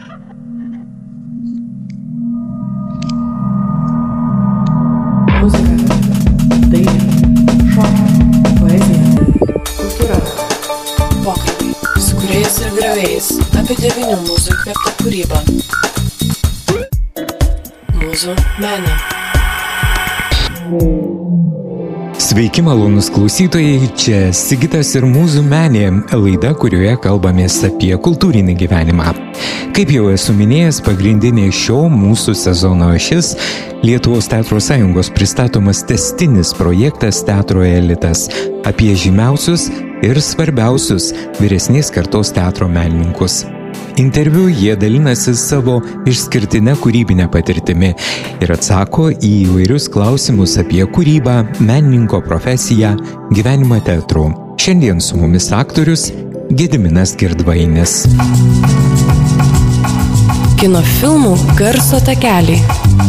Muzika, dailė, šokiai, poezija, kultūra. Pokalbiai su kūrėjais ir griovėjais apie 9 mūzų įkvėptą kūrybą. Mūzų menė. Sveiki, malonus klausytojai, čia Sigitas ir Mūzų menė, laida, kurioje kalbamės apie kultūrinį gyvenimą. Kaip jau esu minėjęs, pagrindinė šio mūsų sezono ašis Lietuvos teatro sąjungos pristatomas tęstinis projektas Teatro elitas apie žymiausius ir svarbiausius vyresnės kartos teatro menininkus. Interviu jie dalinasi savo išskirtinę kūrybinę patirtimi ir atsako į įvairius klausimus apie kūrybą, menininko profesiją, gyvenimą teatru. Šiandien su mumis aktorius Gediminas Girdvainis. Kino filmų garso takeliai.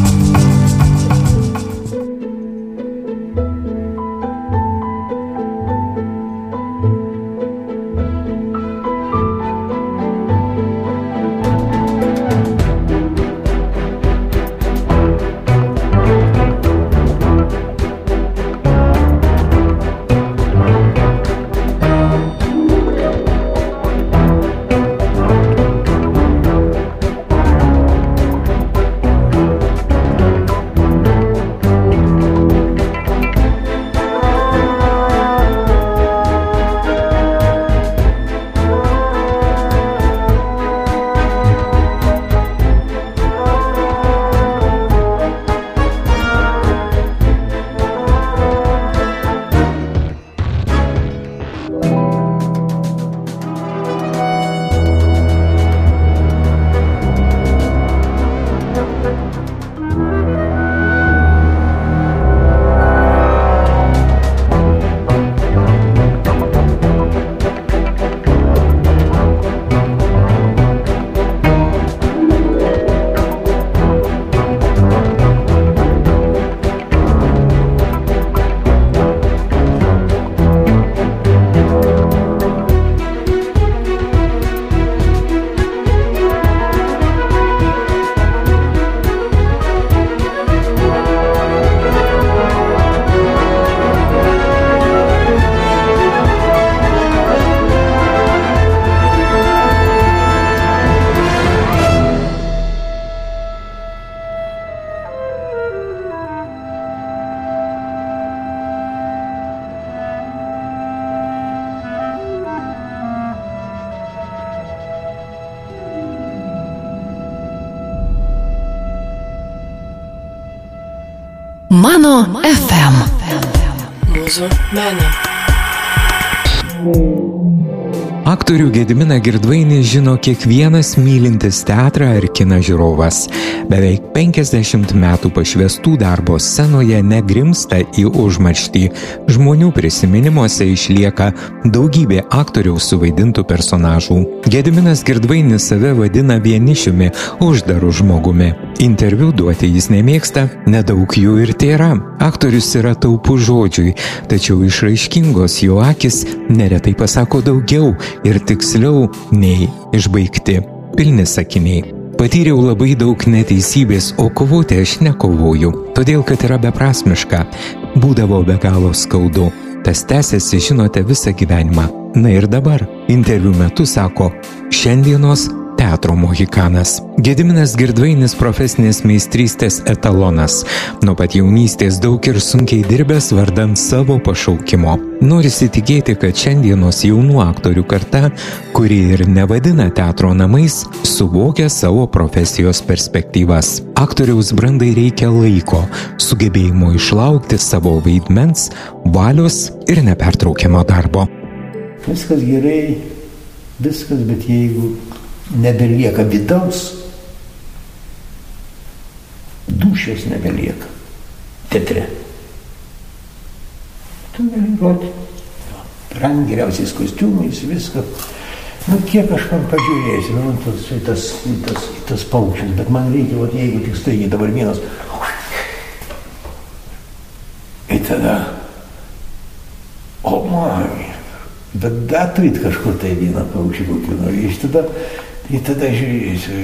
Mano FM. Mūzų menė. Aktorių Gediminą Girdvainį žino kiekvienas mylintis teatrą ir kiną žiūrovas. Beveik 50 metų pašvęstų darbo scenoje negrimsta į užmarštį. Žmonių prisiminimuose išlieka daugybė aktoriaus suvaidintų personažų. Gediminas Girdvainis save vadina vienišiumi, uždaru žmogumi. Interviu duoti jis nemėgsta, nedaug jų ir tėra. Aktorius yra taupus žodžiui, tačiau išraiškingos jo akis neretai pasako daugiau ir tiksliau nei išbaigti, pilni sakiniai. Patyriau labai daug neteisybės, o kovoti aš nekovoju, todėl kad yra beprasmiška. Būdavo be galo skaudu. Tas tęsiasi, žinote, visą gyvenimą. Na ir dabar, interviu metu sako, šiandienos teatro mohikanas. Gediminas Girdvainis profesinės meistrystės etalonas. Nuo pat jaunystės daug ir sunkiai dirbęs vardan savo pašaukimo. Norisi tikėti, kad šiandienos jaunų aktorių karta, kuri ir nevadina teatro namais, suvokia savo profesijos perspektyvas. Aktoriaus brandai reikia laiko, sugebėjimo išlaukti savo vaidmens, valios ir nepertraukiamo darbo. Viskas gerai, viskas, bet jeigu nebelieka vidaus, dūšios nebelieka teatre. Tu gali rodyti, rang geriausiais kostiumais, viską. Kiek aš man pažiūrėsiu, tas paukščius, bet man reikia, jeigu tik staigiai dabar vienas, ir tada, o man, bet dar turit kažkur tai vieną paukštį kokį nori, iš tada Ir tada žiūrėsiu.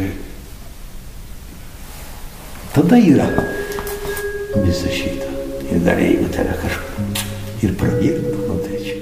Tada yra visa šita. Ir dar jeigu tave kažką ir pradirba, nu tai čia.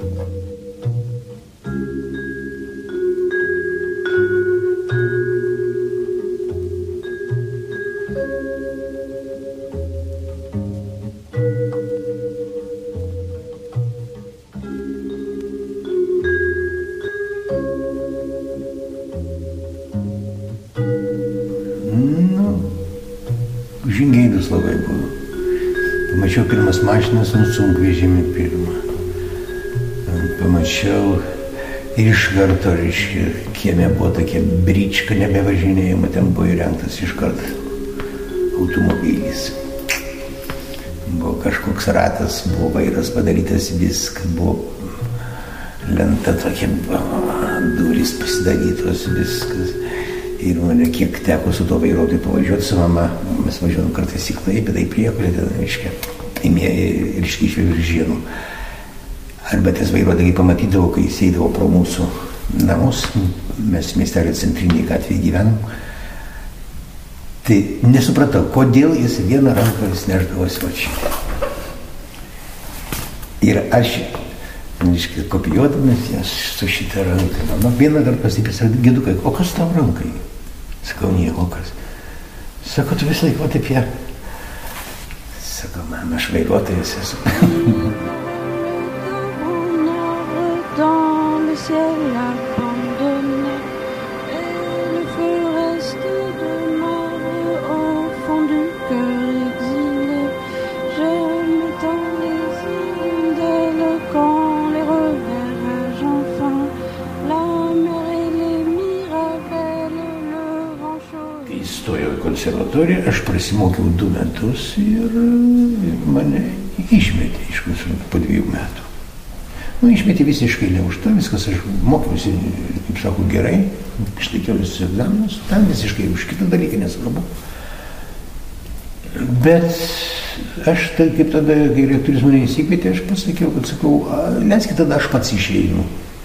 Žingeidus labai buvo. Pamačiau pirmas mašinas, sunkvežimį pirmą. Pamačiau ir iš karto, reiškia, kieme buvo tokia brička, nebevažinėjama, ten buvo įrengtas iš karto automobilis. Buvo kažkoks ratas, buvo vairas padarytas viskas, buvo lenta tokia, durys pasidarytos viskas. Ir mane kiek teko su to vairuotojui pavažiuoti su mama, mes važiuodom kartais į Klaipėdą, į Priekulę, reiškia, iš Viržėnų. Arba tas vairuotojai pamatydavo, kai jis eidavo pro mūsų namus, mes miestelio centrinėje gatvėje gyvenom. Tai nesupratau, kodėl jis vieną ranką vis neždavosi va čia. Ir aš, reiškia, kopijuodamas jas su šitą ranką, mama vieną kartą pasipisa, Gedukai, o kas tau rankai? Sakau, nieko kas. Sako, tu visą laiką taip ją. Sakau, mama, aš vairuotojas esu. Įstojau į konservatoriją, aš prasimokiau 2 metus ir mane išmetė iš konservatoriją po 2 metų. Nu, išmetė visiškai ne už to, viskas, aš mokiausi, kaip sako, gerai, išlaikiau visus egzaminus, ten visiškai už kitą dalyką nesvarbu. Bet aš, tai, kaip tada, kai rektorius mane įsikvietė, aš pasakiau, kad sakau, leiskit tada aš pats išeinu.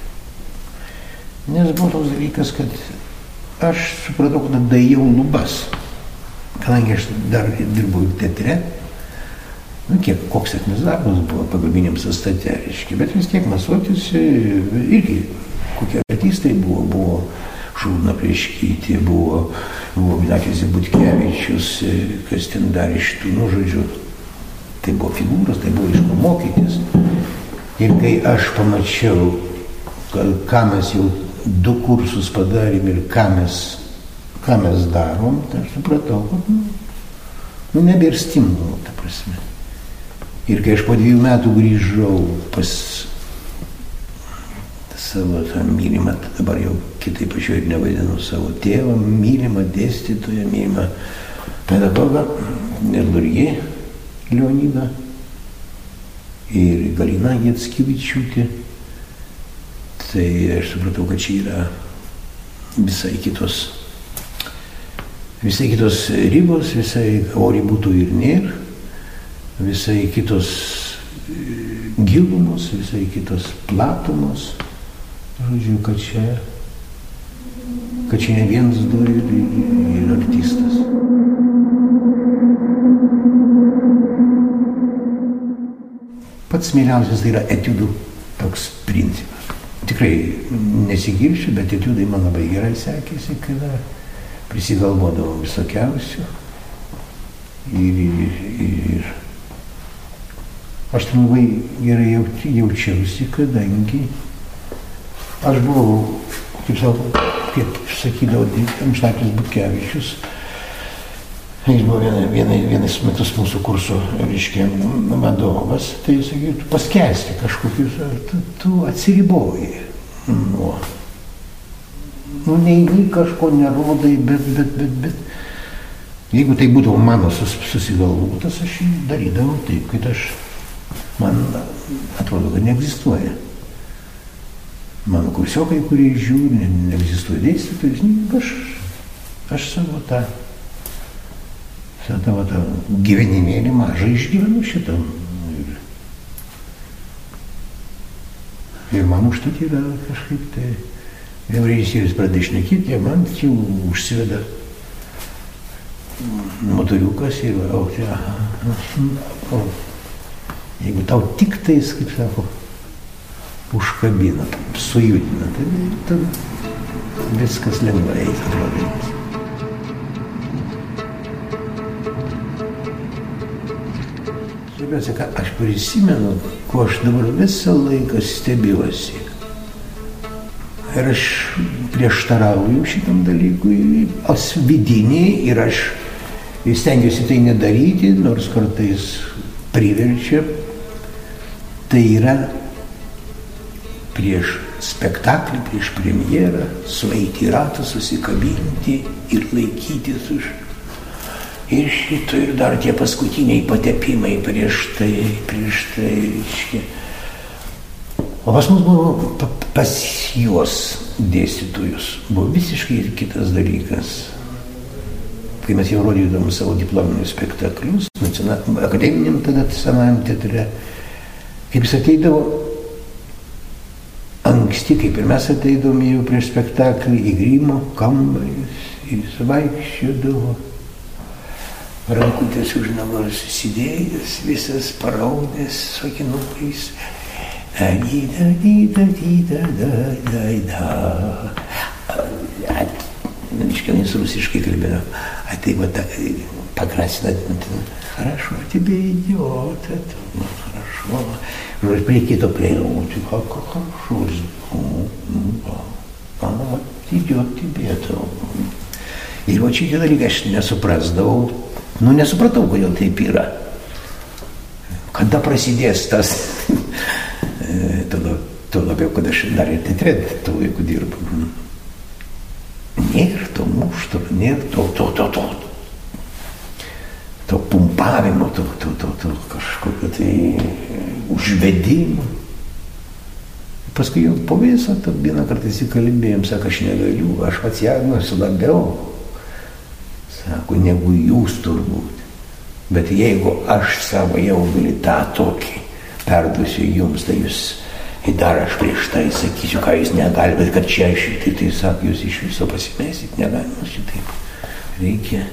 Nes buvo toks dalykas, kad aš supratau, kad daėjau lubas, kadangi aš dar dirbau teatre, nu kiek, koks sėkmės darbas buvo pagalbiniam sastate, reiškia, bet vis tiek masuotis, irgi kokie artistai buvo Šarūna Pleškytė, buvo Vinakis Butkevičius, kas ten dar iš tų, nu žodžiu, tai buvo figūros, tai buvo iš ko mokytis. Ir kai aš pamačiau, ką mes jau 2 kursus padarėm ir ką mes darom, tai aš supratau, kad nebėr stimulų, ta prasme. Ir kai aš po 2 metų grįžau pas savo tą mylimą, dabar jau kitaip aš jau ir nevadinu, savo tėvą, mylimą dėstytoją, mylimą pedagogą, ir Lurgį Leonidą, ir Galina Jackevičiūtė. Tai aš supratau, kad čia yra visai kitos ribos, visai ori būtų ir nėr, visai kitos gilumos, visai kitos platumos. Žodžiu, kad čia ne vienas du ir artistas. Pats mieliausias tai yra etiudų toks principas. Tikrai nesigiršiu, bet etiudai man labai gerai sekėsi, kada prisigalvodavau visokiausių. Ir aš ten labai gerai jaučiausi, kadangi aš buvau, kaip sakydavo, Amžinatilsį Butkevičius, jis buvo vienais metus mūsų kurso, reiškia, vadovas, tai jis sakė, tu paskęsti kažkokius, tu atsiriboji nuo. Neįgy kažko nerodai, bet jeigu tai būdavo mano susigalvotas, aš jį darydavau taip, kad man atrodo, kad neegzistuoja. Mano kursiokai, kurie žiūri, neegzistuoja dėstytojus, aš savo tą gyvenimėlį mažą išgyvenu šitą. Ir man užtat yra kažkaip tai Jau režisierius pradeda šnekėti, man jau užsiveda motoriukas ir jeigu tau tik tais, kaip sako, užkabina, sujudina, tai viskas lengvai atrodo. Svarbiausia, ką aš prisimenu, ko aš dabar visą laiką stebiuosi. Ir aš prieštarauju šitam dalykui, vidiniai, ir aš stengiuosi tai nedaryti, nors kartais priverčia. Tai yra prieš spektaklį, prieš premjerą, sueiti į ratą, susikabinti ir laikytis už. Ir šito, ir dar tie paskutiniai patepimai prieš tai. O pas mus buvo, pas juos dėstytojus, buvo visiškai kitas dalykas. Kai mes jau rodydavom savo diplominius spektaklius, akademiniam tada senajam teatre, kaip jis ateidavo anksti, kaip ir mes ateidavom jau prieš spektaklį į grimo kambarį, jis vaikščiodavo, rankutės už nugaros susidėjęs, visas paraudęs su akinukais. Iškianis rusiškai kalbėjo. Tai va pakrasina, хорошо, тебе идет это, хорошо. При кито прийти, хорошо, идет тебе это. Ir va čia dalykai aš nesuprasdavau, nesupratau, kodėl taip yra. Kada prasidės tas, tuo labiau, kad aš dar ir teatre tuo laiku dirbu. Nėra to muštro, nėra to pumpavimo, to kažkokio tai užvedimo. Paskui jau po viso, vieną kartą įsikalbėjom, sako, aš negaliu, aš pats jaunuosi labiau, sako, negu jūs turbūt. Bet jeigu aš savo jaudulį tą tokį perduosiu jums, tai jūs, ir dar aš prieš tai sakysiu, ką jūs negalite, bet kad čia šitai, tai sako, jūs iš viso pasimėsit, negalima šitaip. Reikia.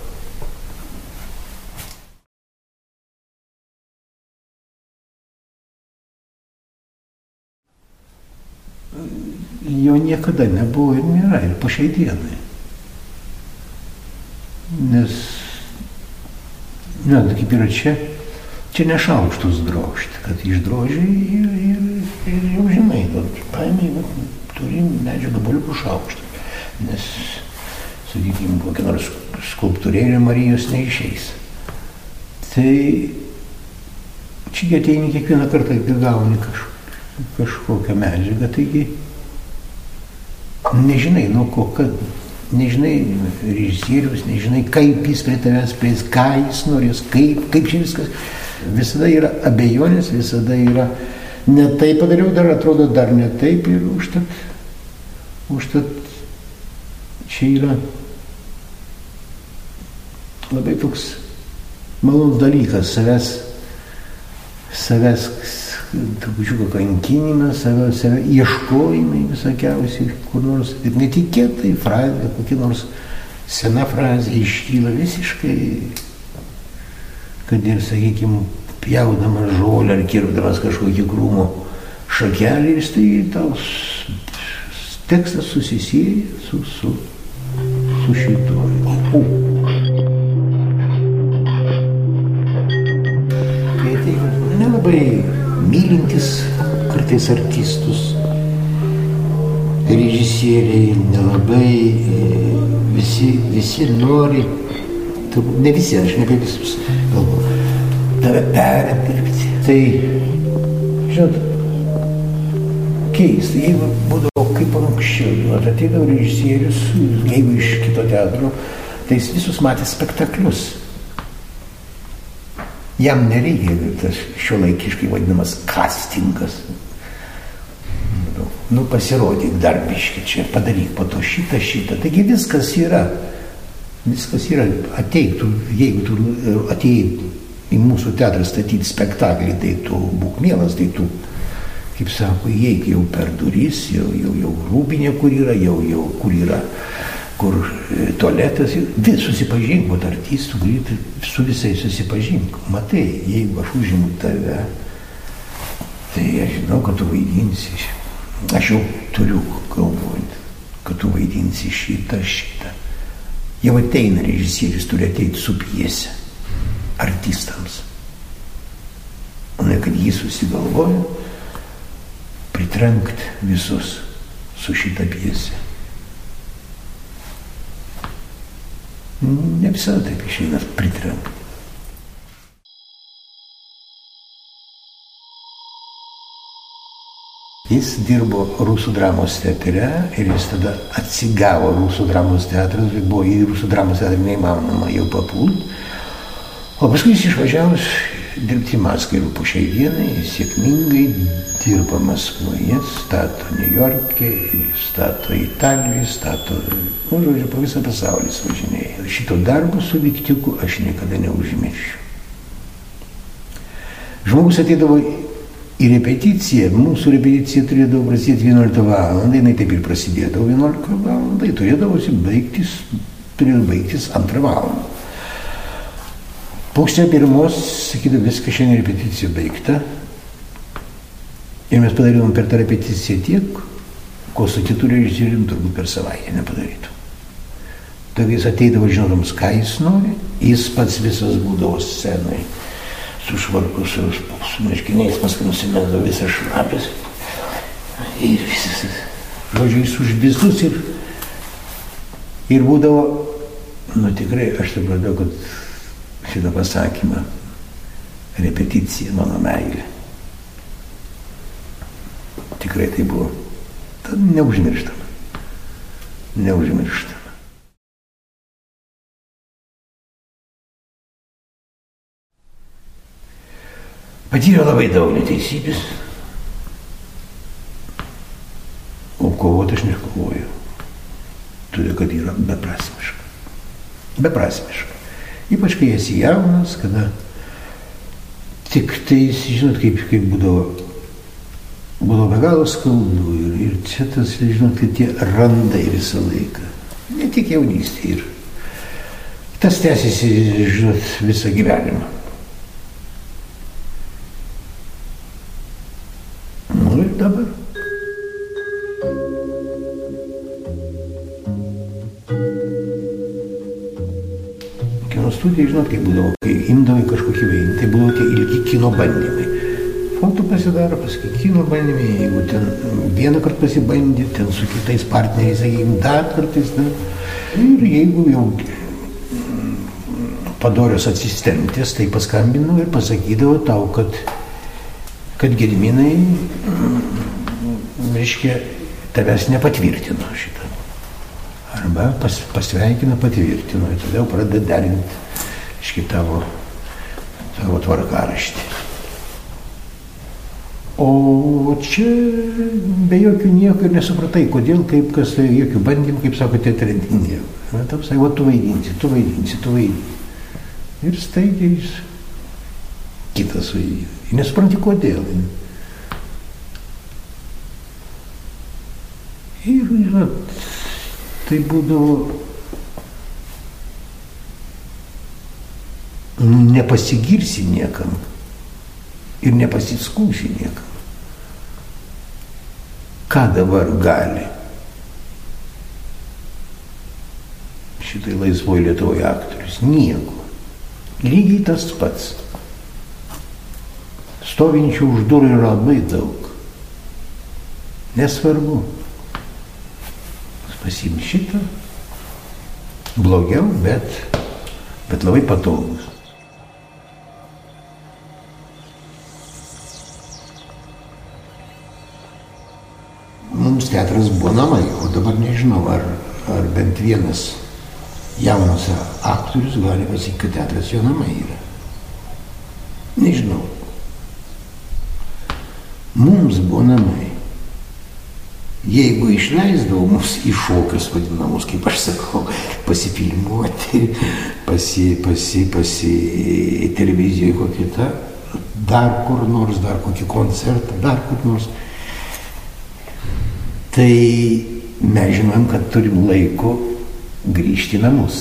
Jo niekada nebuvo ir nėra, ir po šiai dienai. Nes, kaip yra čia ne šaukštus drožti, kad išdrožiai ir jau žinai, paėmė, turim medžio gabaliukų šaukštą, nes, sakykime, kokia nors skulptūrėlė Marijos neišeis. Tai čia ateini kiekvieną kartą, kai gauni kažkokią medžiagą, taigi nežinai, nuo ko, kad nežinai režisierius, nežinai, kaip jis prie tavęs prieis, ką jis norės, kaip čia viskas. Visada yra abejonės, visada yra ne taip padariau, dar atrodo dar ne taip ir užtat čia yra labai toks malonus dalykas, savęs trupučiuką kankinimas, savęs ieškojimai visokiausiai, kur nors ir netikėtai frazė, kokia nors sena frazė iškyla visiškai, kad ir, sakykime, pjaudamas žolę ar kirpdamas kažkokį krūmo šakelį, ir tai tau tekstas susisieja su šituo. Kai tai nelabai mylintis kartais artistus, režisieriai, nelabai visi nori, ne visi, aš ne apie visus galvoju, tave perdirbti. Tai, žinot, keista, jeigu būdavo kaip anksčiau, ateidavo režisierius, jeigu iš kito teatro, tai jis visus matė spektaklius. Jam nereikia tas šiuolaikiškai vadinamas castingas. Pasirodyk dar biškį čia, padaryk po to šitą. Taigi viskas yra. Ateik, jeigu tu atėjai į mūsų teatrą statyti spektaklį, tai tu būk mielas, tai tu kaip sako, įeik jau per duris, jau rūbinė, kur yra, jau kur yra, kur tualetas, susipažink, vat artistų, gali su visais susipažink. Matai, jeigu aš užimu tave, tai aš žinau, kad tu vaidinsi. Aš jau turiu galvoti, kad tu vaidinsi šitą. Jau ateina režisierius, turi ateiti su pjese artistams. O ne, kad jį susigalvoja pritrenkti visus su šitą pjesę. Ne visada taip išeina pritrenkti. Jis dirbo Rusų dramos teatre ir jis tada atsigavo Rusų dramos teatras, buvo į Rusų dramos teatrą neįmanoma jau papult. O paskui jis išvažiavus dirbti į Maskvą po šiai dienai, sėkmingai dirba Maskvoje, stato Niujorke, stato Italijoje, stato, žodžiu, po visą pasaulį važinėja. Šito darbo su Viktiuku aš niekada neužmiršiu. Žmogus ateidavo į repeticiją, mūsų repeticija turėdavo prasidėti 11 valandą, jinai taip ir prasidėdavo 11 valandą, turėdavo baigtis 2 valandą. Pusę 1 sakydavo, viskas šiandien repeticija baigta. Ir mes padarydavom per tą repeticiją tiek, ko su kitų režisierium turbūt per savaitę nepadarytų. Taigi jis ateidavo žinodamas, ką jis nori, jis pats visas būdavo scenai. Su švarku, su marškiniais, paskui nusimesdavo visas šlapis. Ir visas, žodžiu, jis už visus ir būdavo, tikrai, aš supratau, kad šitą pasakymą, repeticija mano meilė. Tikrai tai buvo neužmirštama. Neužmirštama. Patyrė labai daug neteisybės, o kovoti aš nekovoju. Todėl, kad yra beprasmiška. Beprasmiška. Ypač, kai esi jaunas, kada tik tai, žinot, kaip būdavo be galo skaudu ir čia tas, žinot, kad tie randai visą laiką. Ne tik jaunystė ir tas tęsiasi, žinot, visą gyvenimą. Ir dabar. Kino studija, žinot, kaip būdavo, kai imdavai kažkokį vaidmenį, tai būdavo tie ilgi kino bandymai. Foto pasidaro, paskui kino bandymai, jeigu ten vieną kartą pasibandė, ten su kitais partneriais, sakykime, dar kartais, ir jeigu jau padorios asistentės, tai paskambino ir pasakydavo tau, kad Gediminai, reiškia, tavęs nepatvirtino šitą. Arba pasveikina, patvirtino. Ir tada jau pradeda derinti, reiškia, tavo tvarkaraštį. O čia be jokių nieko ir nesupratai, kodėl, kaip, kas, jokių bandymų, kaip sako, teatre nieko. Taip sakė, tu vaidinsi. Ir staigiai jis kitas vaidina. Nesupranti kodėl. Ir, žinot, tai būdavo nepasigirsi niekam ir nepasiskūsi niekam. Ką dabar gali šitai laisvoji Lietuvoje aktorius? Nieko. Lygiai tas pats. Stovinčių už durų yra labai daug. Nesvarbu. Pasiim šitą. Blogiau, bet labai patogus. Mums teatras buvo namai, o dabar nežinau, ar bent vienas jaunas aktorius gali pasakyti, kad teatras jo namai yra. Nežinau. Mums buvo namai. Jeigu išleisdavo mus į šokius vadinamus, kaip aš sakau, pasifilmuoti, televizijoje kokį dar kur nors, dar kokį koncertą, dar kur nors. Tai mes žinom, kad turim laiko grįžti į namus.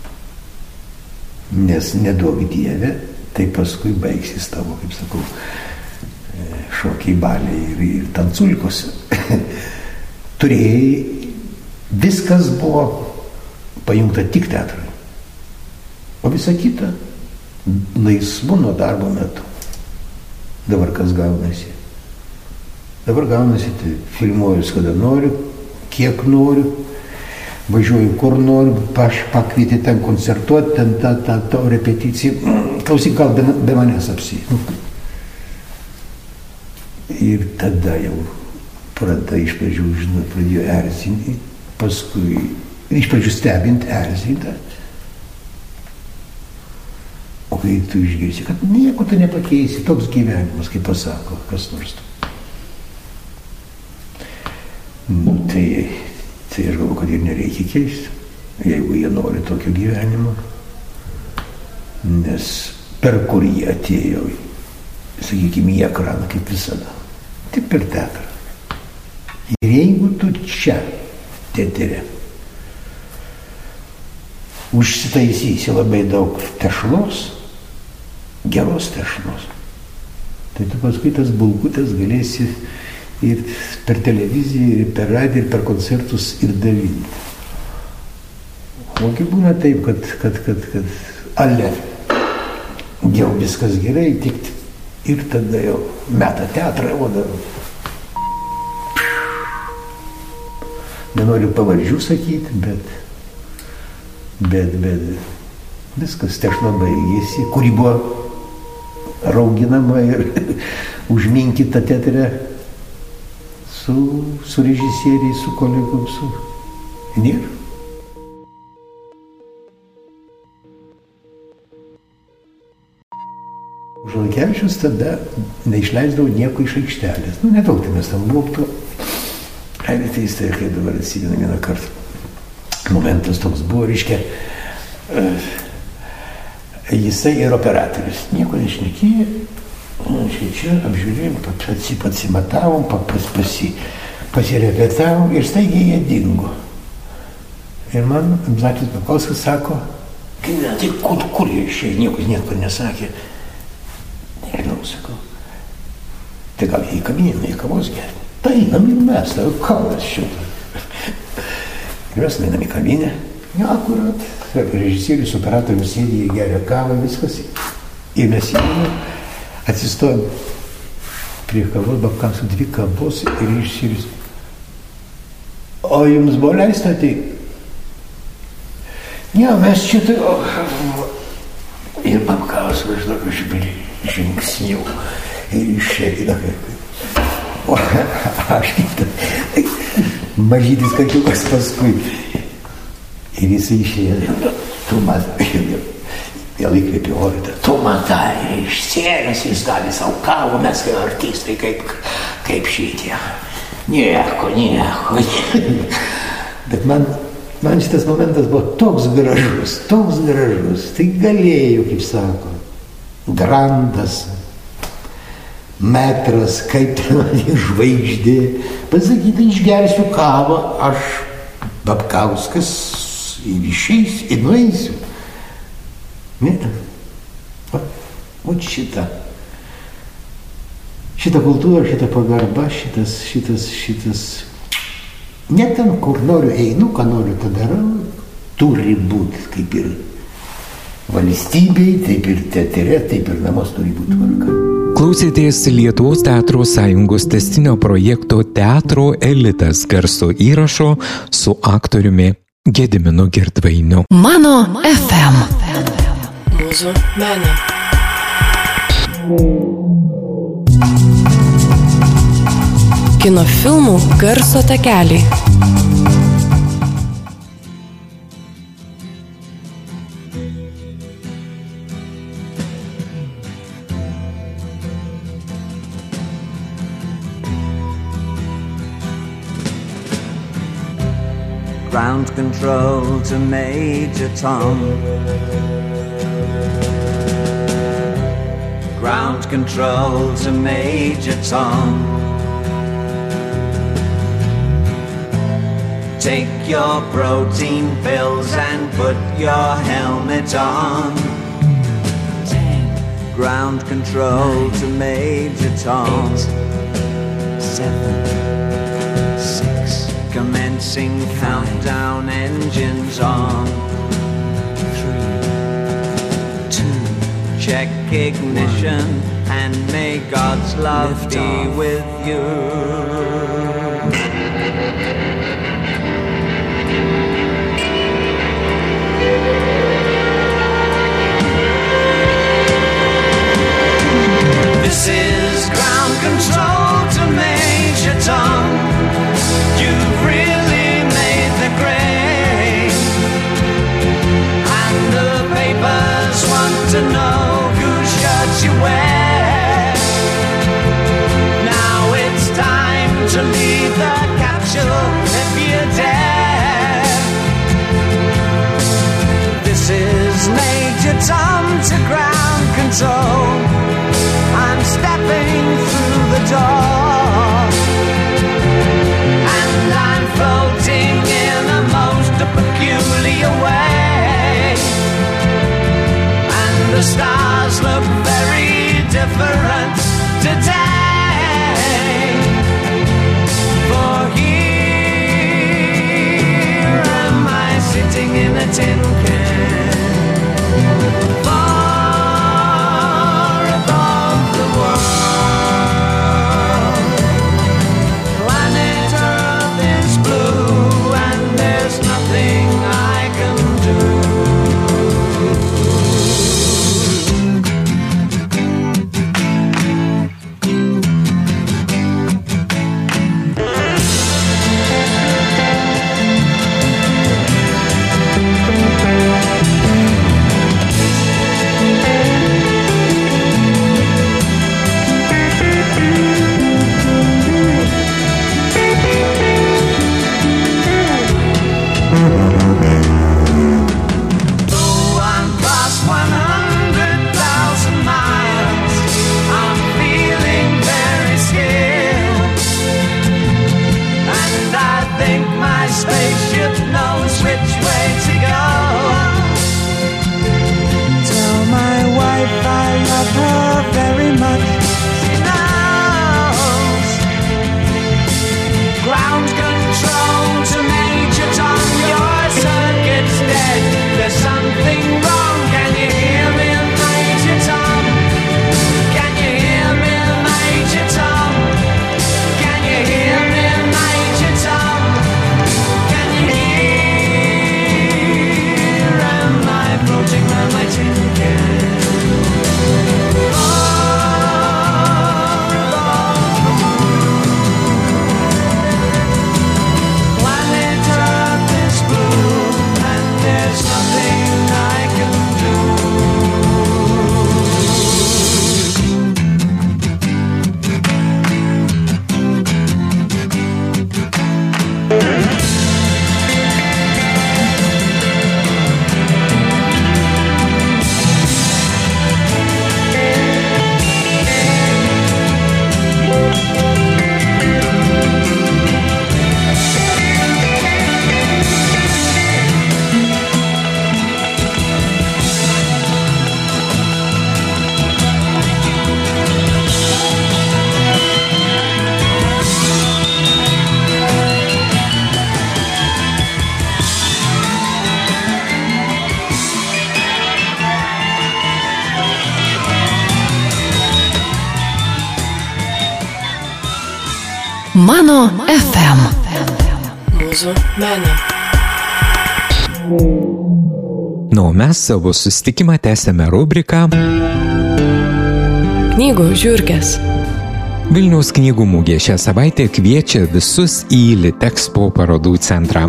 Nes neduok Dieve, tai paskui baigsis tavo, kaip sakau, šokiai, baliai ir tanculkos. Turėjai, viskas buvo pajungta tik teatrui. O visa kita laisvu nuo darbo metu. Dabar kas gaunasi? Dabar gaunasi, tai filmuoju kada noriu, kiek noriu, važiuoju kur noriu, pakvietė ten koncertuoti, ten tą repeticiją. Klausyk, gal be manęs apsi. Ir tada jau iš pradžių, žinot, pradėjo erzinti, paskui iš pradžių stebinti, erzinti. O kai tu išgirsi, kad nieko tu nepakeisi, toks gyvenimas, kaip pasako kas nors. Tai aš galvoju, kad ir nereikia keisti, jeigu jie nori tokio gyvenimo, nes per kur jie atėjo, sakykime, į ekraną, kaip visada, tik per teatrą. Ir jeigu tu čia, teatre, užsitaisysi labai daug tešlos, geros tešlos, tai tu paskui tas bulkutės galėsi ir per televiziją, ir per radiją, ir per koncertus ir davinti. Ogi būna taip, kad ale, jau viskas gerai, tik ir tada jau meta teatrą, o dar. Nenoriu pavardžių sakyti, bet viskas tešla baigėsi, kuri buvo rauginama ir užminkyta teatre su režisieriai, su kolegom, su... Nėra. Žalakevičius tada neišleisdavo nieko iš aikštelės. Nedaug tai mes tam buvom. Tai kai dabar atsimenu vieną kartą. Momentas toks buvo, reiškia, jisai ir operatorius. Nieko nešnekėjo. Čia apžiūrėjom, pasimatavom, pasirepetavom ir staigiai jie dingo. Ir man Zlatis Bakovskis sako, tai kur jie išėjo, nieko nesakė. Nežinau, sakau. Tai gal jie į kabiną, į kavos gerti. Tai einam ir mes, tai kavas šitą. Ir mes einam į kabinę. Ja, akurat. Režisierius, operatorius sėdė, jie geria kavą, viskas. Ir mes įdėjome. Atsistojom prie kavos, Babkauskio 2 kavos ir režisierius. O jums buvo leista tai? Ne, mes čia tai... Ir Babkauskio aš žingsniau ir išeina. O aš kitą. Mažytis kačiukas paskui. Ir jisai išėjo. Tu matai. Vėl įkvėpė orą. Tu matai, išsėręs, jis gali savo kavą, mes kaip artistai, kaip šitie. Nieko. Bet man šitas momentas buvo toks gražus. Tai galėjau, kaip sako, grandas, metras, kaip žvaigždė. Pasakyti, išgersiu kavą, aš Babkauskas ir išeis, ir nueisiu. Ne? O šitą kultūra, šitą pagarbą, šitas, ne ten, kur noriu einu, ką noriu, tą darau, turi būti kaip ir valstybei, taip ir teatre, taip ir namus turi būti tvarka. Klausėtės Lietuvos teatro sąjungos tęstinio projekto Teatro elitas garso įrašo su aktoriumi Gediminu Girdvainiu. Mano FM. Mūsų menė. Kino filmų garso takeliai. Ground control to Major Tom. Ground control to Major Tom. Take your protein pills and put your helmet on. 10, Ground control to Major Tom. 8, 7, 6, Commencing countdown, engines on. 3, 2, Check ignition and may God's love Lift be off. with you. This is ground control to Major Tom. You've really made the grade, and the papers want to know whose shirts you wear. Now it's time to leave the capsule if you dare. This is Major Tom to ground control. I'm stepping through the door, and I'm floating in a most peculiar way, and the stars look very different today. For here am I sitting in a tin can, far above the world. Planet Earth is blue, and there's nothing I can do. Though I'm past 100,000 miles, I'm feeling very scared, and I think my spaceship knows which way to go. Tell my wife I love her very much. She knows. Ground control to Major Tom. Your circuit's dead. There's something wrong. Can you hear me, Major Tom? Can you hear me, Major Tom? Can you hear me, Major Tom? Can you hear? Am I floating on my tin can? Planet Earth is blue, and there's nothing I can do. Mano FM. Mūsų menė. Na, o mes savo susitikimą tęsėme rubriką Knygų žiurkės. Vilniaus knygų mugė šią savaitę kviečia visus į Litexpo parodų centrą.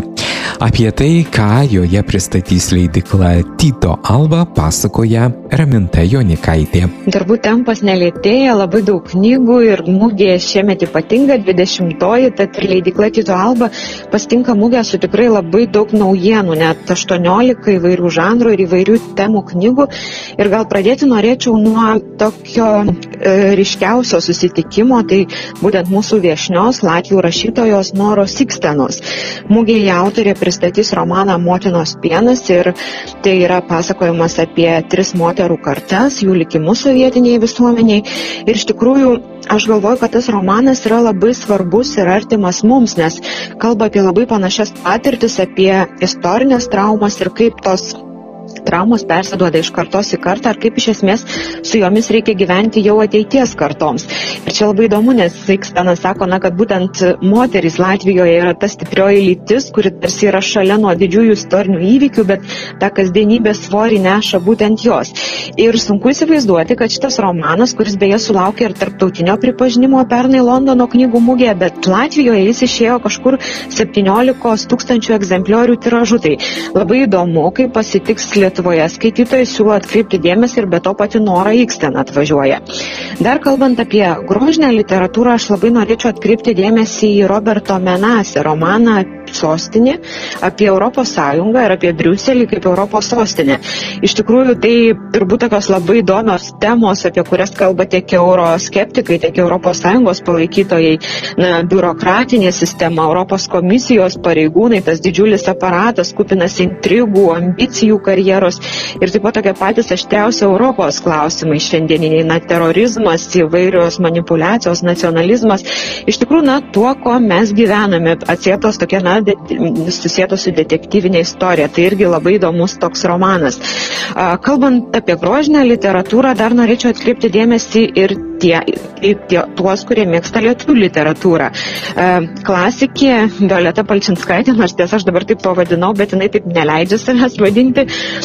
Apie tai, ką joje pristatys leidykla Tyto Alba, pasakoja Raminta Jonikaitė. Darbų tempas nelėtėja, labai daug knygų ir mugė šiemet ypatinga 20-oji, tad leidykla Tyto Alba pasitinka mugę su tikrai labai daug naujienų, net 18 įvairių žanrų ir įvairių temų knygų. Ir gal pradėti norėčiau nuo tokio ryškiausio susitikimo, tai būtent mūsų viešnios latvių rašytojos Noros Ikstenos. Mugėje autorė pristatys romaną Motinos pienas ir tai yra pasakojimas apie 3 moterų kartas, jų likimus sovietiniai visuomeniai. Ir iš tikrųjų aš galvoju, kad tas romanas yra labai svarbus ir artimas mums, nes kalba apie labai panašias patirtis, apie istorinės traumas ir kaip tos traumos persiduoda iš kartos į kartą, ar kaip iš esmės su jomis reikia gyventi jau ateities kartoms. Ir čia labai įdomu, nes Ikstenas sako, kad būtent moterys Latvijoje yra ta stiprioji lytis, kuri tarsi yra šalia nuo didžiųjų istorinių įvykių, bet tą kasdienybės svorį neša būtent jos. Ir sunku įsivaizduoti, kad šitas romanas, kuris beje sulaukė ir tarptautinio pripažinimo pernai Londono knygų mugėje, bet Latvijoje jis išėjo kažkur 17 000 egzempliorių tiražu. Tai labai įdomu, kaip pasitiks Lietuvoje skaitytojai, siūlo atkreipti dėmesį ir be to pati Nora Iksten atvažiuoja. Dar kalbant apie grožinę literatūrą, aš labai norėčiau atkreipti dėmesį į Roberto Menase romaną Sostinė, apie Europos Sąjungą ir apie Briuselį kaip Europos sostinę. Iš tikrųjų, tai turbūt tokios labai įdomios temos, apie kurias kalba tiek euroskeptikai, tiek Europos Sąjungos palaikytojai, biurokratinė sistema, Europos komisijos pareigūnai, tas didžiulis aparatas, kupinas intrigų, ambicijų, karjeros ir taip pat tokie patys aštriausi Europos klausimai šiandieniniai, terorizmas, įvairios manipulacijos, nacionalizmas. Iš tikrųjų, tuo, ko mes gyvename, atsietos tokie, susietos su detektyvinė istorija. Tai irgi labai įdomus toks romanas. Kalbant apie grožinę literatūrą, dar norėčiau atkreipti dėmesį ir tuos, kurie mėgsta lietuvių literatūrą. Klasikė Violeta Palčinskaitė, nors tiesa aš dabar taip pavadinau, bet jinai taip neleidžia savęs vadinti,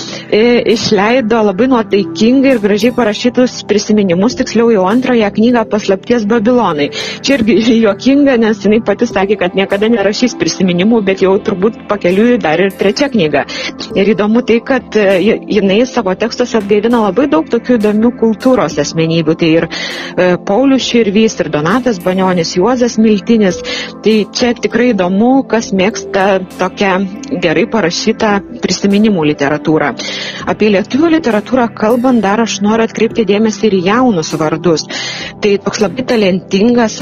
išleido labai nuotaikingai ir gražiai parašytus prisiminimus, tiksliau jau antrąją knygą Paslapties Babilonai. Čia irgi juokinga, nes jinai pati sakė, kad niekada nerašys prisiminimų, bet jau turbūt pakeliui dar ir 3 knyga. Ir įdomu tai, kad jinai savo tekstuose atgaivina labai daug tokių įdomių kultūros asmenybių. Tai ir Paulius Širvys, ir Donatas Banionis, Juozas Miltinis. Tai čia tikrai įdomu, kas mėgsta tokią gerai parašytą prisiminimų literatūrą. Apie lietuvių literatūrą kalbant, dar aš noriu atkreipti dėmesį ir jaunus vardus. Tai toks labai talentingas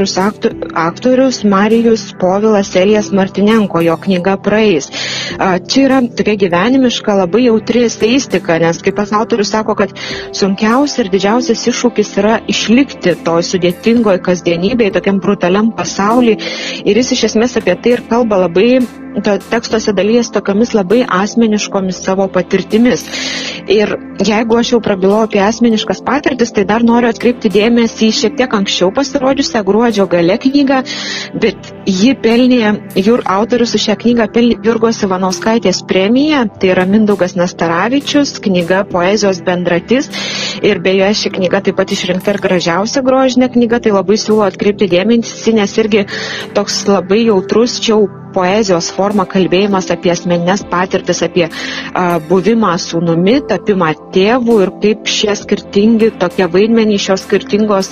aktorius Marijus Povilas Elijas Martinenko, jo knyga Praeis. Čia yra tokia gyvenimiška, labai jautri eseistika, nes kaip pats autorius sako, kad sunkiausias ir didžiausias iššūkis yra išlikti toj sudėtingoj kasdienybėj, tokiam brutaliam pasauly. Ir jis iš esmės apie tai ir kalba labai, tekstuose dalyjas tokiamis labai asmeniškomis savo patirtimis. Ir jeigu aš jau prabilau apie asmeniškas patirtis, tai dar noriu atkreipti dėmesį į šiek tiek anksčiau pasirodžiusią gruodžio gale knygą, bet ji pelnė, autorius už šią knygą pelnė Jurgos Ivanauskaitės premiją, tai yra Mindaugas Nastaravičius, knyga Poezijos bendratis. Ir beje, ši knyga taip pat išrinkta ir gražiausia grožinė knyga, tai labai siūlau atkreipti dėmesį, nes irgi toks labai jautrus čia poezijos forma kalbėjimas apie asmeninės patirtis, apie buvimą sūnumi, tapimą tėvų ir kaip šie skirtingi tokie vaidmenys, šios skirtingos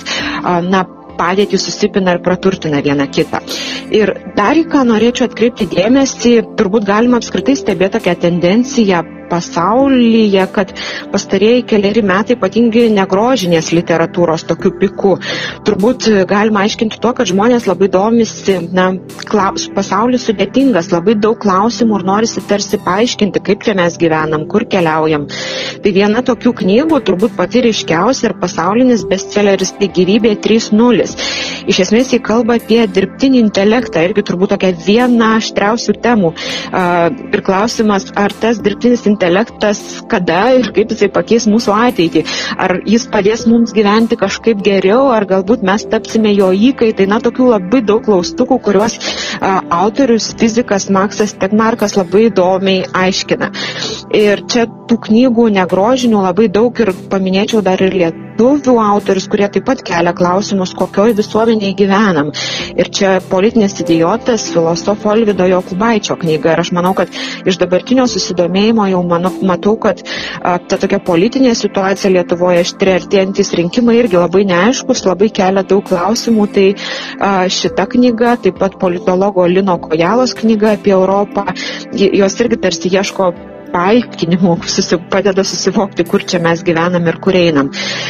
padėtį susipina ir praturtina vieną kitą. Ir dar į ką norėčiau atkreipti dėmesį, turbūt galima apskritai stebėti tokią tendenciją pasaulyje, kad pastarieji keleri metai ypatingai negrožinės literatūros tokių pikų. Turbūt galima aiškinti tuo, kad žmonės labai domisi, pasaulis sudėtingas, labai daug klausimų ir norisi tarsi paaiškinti, kaip čia mes gyvenam, kur keliaujam. Tai viena tokių knygų, turbūt pati ryškiausia ir pasaulinis bestselleris, tai Gyvybė 3.0. Iš esmės jį kalba apie dirbtinį intelektą, irgi turbūt tokia viena aštriausių temų. Ir klausimas, ar tas dirbtinis intelektas kada ir kaip jisai pakeis mūsų ateitį. Ar jis padės mums gyventi kažkaip geriau, ar galbūt mes tapsime jo įkaitai. Tokių labai daug klaustukų, kuriuos autorius, fizikas Maksas Tegmarkas labai įdomiai aiškina. Ir čia tų knygų negrožinių labai daug ir paminėčiau dar ir lietuvių autorius, kurie taip pat kelia klausimus, kokioj visuomenėje gyvenam. Ir čia Politinis idiotas filosofo Alvydo Jokubaičio knyga. Ir aš manau, kad iš dabartinio susidomėjimo jau matau, kad ta tokia politinė situacija Lietuvoje, artėjantys rinkimai irgi labai neaiškus, labai kelia daug klausimų. Tai šita knyga, taip pat politologo Lino Kojalos knyga apie Europą, jos irgi tarsi ieško paaiškinimų, padeda susivokti, kur čia mes gyvenam ir kur einam.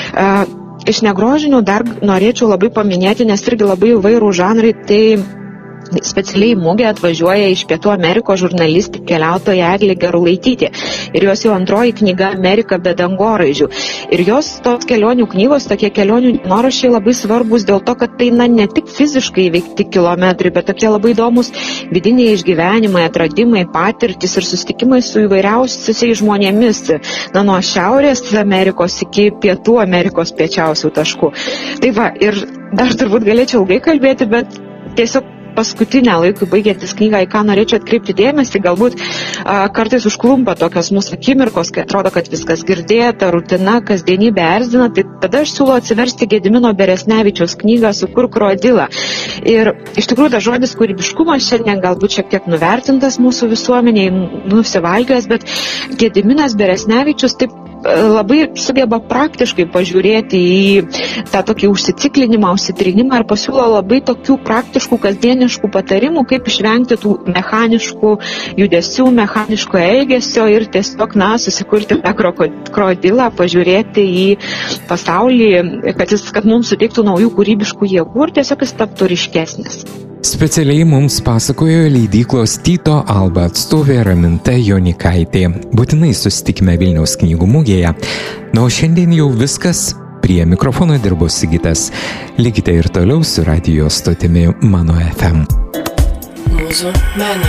Iš negrožinių dar norėčiau labai paminėti, nes irgi labai įvairų žanrai, tai specialiai mugė atvažiuoja iš Pietų Amerikos žurnalistė keliautoja Eglė Gerulaitytė. Ir jos jau antroji knyga Amerika be dangoraižių. Ir jos tos kelionių knygos, tokie kelionių dienoraščiai labai svarbus dėl to, kad tai ne tik fiziškai veikti kilometrai, bet tokie labai įdomus vidiniai išgyvenimai, atradimai, patirtis ir susitikimai su įvairiausiais žmonėmis. Nuo Šiaurės Amerikos iki Pietų Amerikos piečiausių taškų. Tai va, ir dar turbūt galėčiau ilgai kalbėti, bet tiesiog paskutinę laikui baigiantis knygą, į ką norėčiau atkreipti dėmesį, galbūt kartais užklumpa tokios mūsų akimirkos, kai atrodo, kad viskas girdėta, rutina, kasdienybė erzina, tai tada aš siūlau atsiversti Gedimino Beresnevičiaus knygą Sukurk krokodilą. Ir iš tikrųjų tas žodis kūrybiškumas šiandien galbūt šiek tiek nuvertintas mūsų visuomeniai, nusivalgęs, bet Gediminas Beresnevičius taip labai sugeba praktiškai pažiūrėti į tą tokį užsiciklinimą, užsitrinimą ir pasiūlo labai tokių praktiškų, kasdieniškų patarimų, kaip išvengti tų mechaniškų judesių, mechaniško elgesio ir tiesiog, susikurti tą krokodilą, pažiūrėti į pasaulį, kad mums suteiktų naujų kūrybiškų jėgų ir tiesiog jis taptų ryškesnis. Specialiai mums pasakojo leidyklos Tyto Alba atstovė Raminta Jonikaitė. Būtinai susitikime Vilniaus knygų mugėje. O šiandien jau viskas. Prie mikrofono dirbo Sigitas. Likite ir toliau su radijo stotimi Mano FM. Mūzų menė.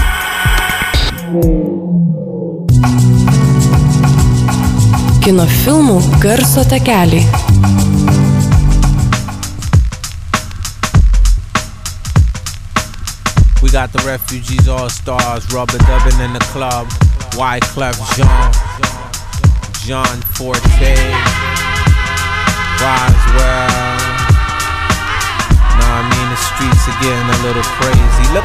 Kino filmų garso takeliai. We got the Refugees All-Stars, Rubber Dubbin in the club, Wyclef John Forte, Roswell. The streets are getting a little crazy. Look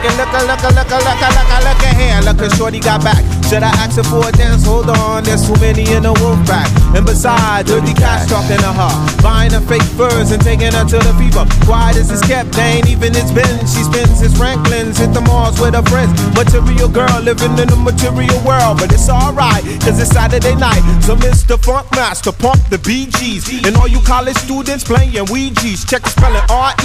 here. Look at shorty got back. Should I ask her for a dance? Hold on, there's too many in the wolf pack. And besides, dirty cash talking to her, buying her fake furs and taking her to the fever. Quiet as it's kept, they ain't even his Benz. She spends his Franklins, hit the malls with her friends. Material girl living in the material world, but it's alright, cause it's Saturday night. So Mr. Funk Master, pump the BGs. And all you college students playing Ouija's. Check the spelling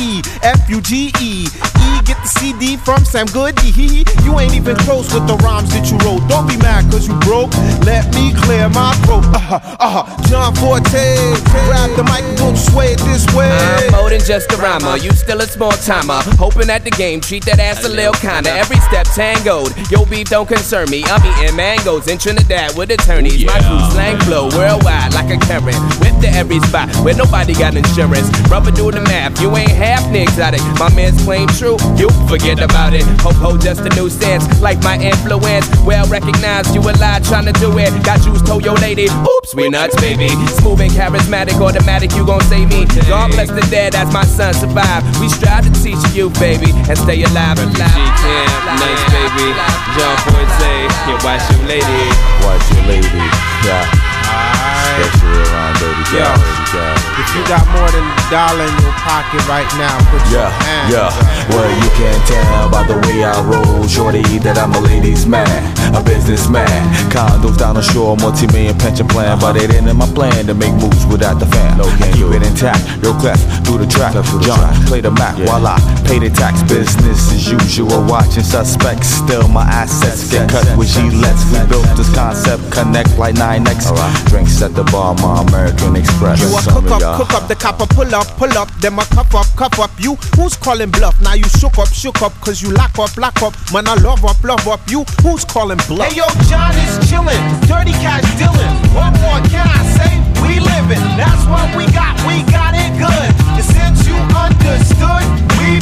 REFUGE. Get the CD from Sam Goody. You ain't even close with the rhymes that you wrote. Don't be mad cause you broke. Let me clear my throat. John Forte, grab the mic and don't sway it this way. I'm more than just a rhymer. You still a small timer. Hoping at the game, treat that ass a little kinda. Every step tangoed. Your beef don't concern me. I'm eating mangoes in Trinidad with attorneys. My crew slang flow worldwide like a current. Whip to every spot where nobody got insurance. Rubber do the math. You ain't half exotic. My man's claim true. You forget about it. Ho just a new sense. Like my influence. Well recognized. You a lie trying to do it. Got you told your lady. Oops, we nuts, baby. Smooth and charismatic, automatic. You gon' save me. God bless the dead as my son survive. We strive to teach you, baby, and stay alive. Refugee camp, nice baby. John Forte, yeah, watch your lady. Watch your lady, yeah. Especially around dirty guys. If you got more than $1 in your pocket right now, put your hands up. Well, you can tell by the way I roll, shorty, that I'm a ladies' man, a businessman. Condos down the shore, multi-million pension plan, but it ain't in my plan to make moves without the fam. I keep it intact, yo clef through the track. John, play the Mac while I pay the tax. Business as usual, watching suspects. Still my assets get cut with G-Lets. We built this concept, connect like 9X. Drinks at the bar, my American Express. You a cook up, the copper pull up, then I cuff up. You, who's calling bluff? Now you shook up, cause you lock up. Man, I love up. You, who's calling bluff? Hey yo, John is chillin', dirty cash dealin'. What more can I say? We livin', that's what we got it good. And since you understood, we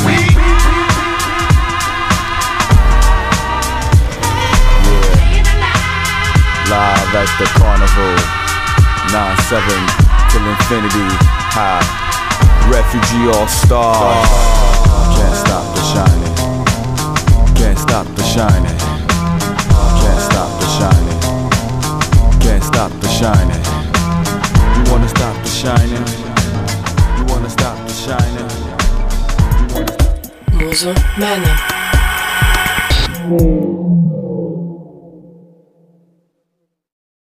live at the carnival, 9/7 till infinity. High. Refugee all-star. Can't stop the shining. Can't stop the shining. Can't stop the shining. Can't stop the shining. You wanna stop the shining? You wanna stop the shining? Muso Mena.